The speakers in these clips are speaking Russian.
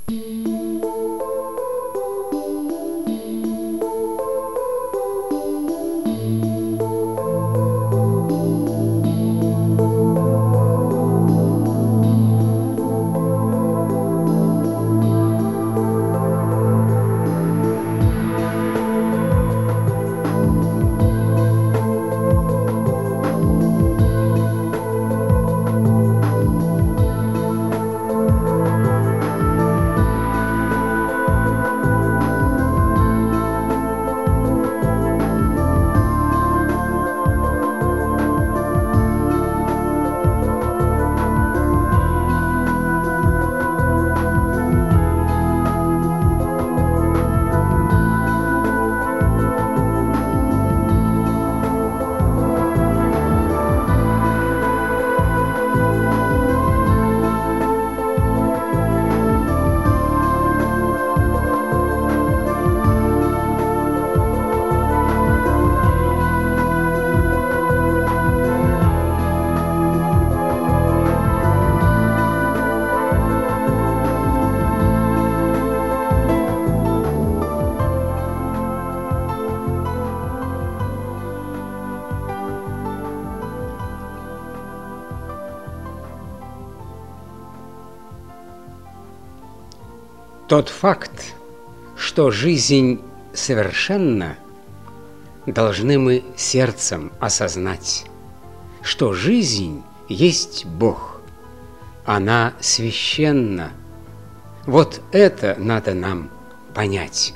Тот факт, что жизнь совершенна, должны мы сердцем осознать, что жизнь есть Бог, она священна. Вот это надо нам понять.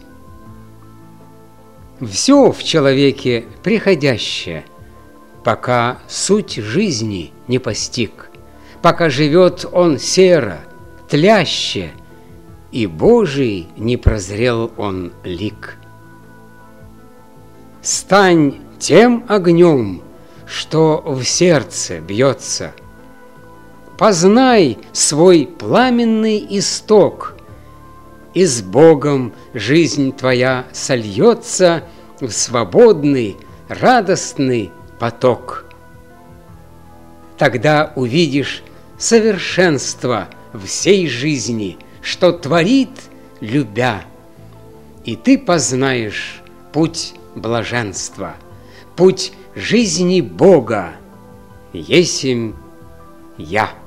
Все в человеке приходящее, пока суть жизни не постиг, пока живет он серо, тляще, и Божий не прозрел он лик. Стань тем огнем, что в сердце бьется, познай свой пламенный исток, и с Богом жизнь твоя сольется в свободный, радостный поток. Тогда увидишь совершенство всей жизни, что творит, любя, и ты познаешь путь блаженства, путь жизни Бога, есмь я.